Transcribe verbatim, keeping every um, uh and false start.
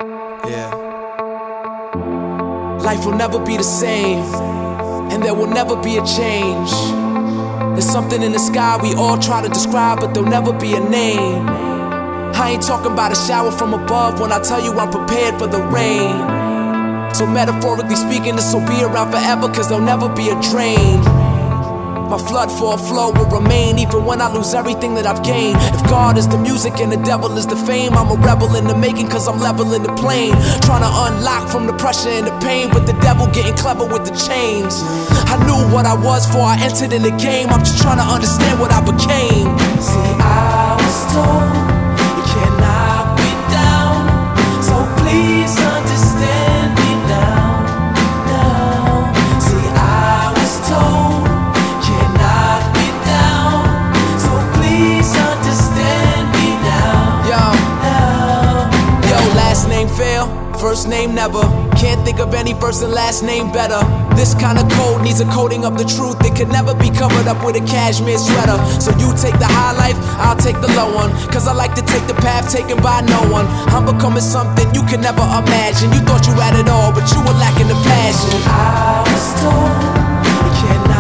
Yeah. Life will never be the same, and there will never be a change. There's something in the sky we all try to describe, but there'll never be a name. I ain't talking about a shower from above when I tell you I'm prepared for the rain. So metaphorically speaking, this will be around forever, cause there'll never be a drain. My flood for a flow will remain even when I lose everything that I've gained. If God is the music and the devil is the fame, I'm a rebel in the making cause I'm leveling the plane. Trying to unlock from the pressure and the pain, but the devil getting clever with the chains. I knew what I was before I entered in the game, I'm just trying to understand what I became. See, I was told you can't knock me down, so please understand me now, now. See, I was told fail, first name never. Can't think of any first and last name better. This kind of code needs a coating of the truth. It could never be covered up with a cashmere sweater. So you take the high life, I'll take the low one, cause I like to take the path taken by no one. I'm becoming something you can never imagine. You thought you had it all, but you were lacking the passion. I was told you cannot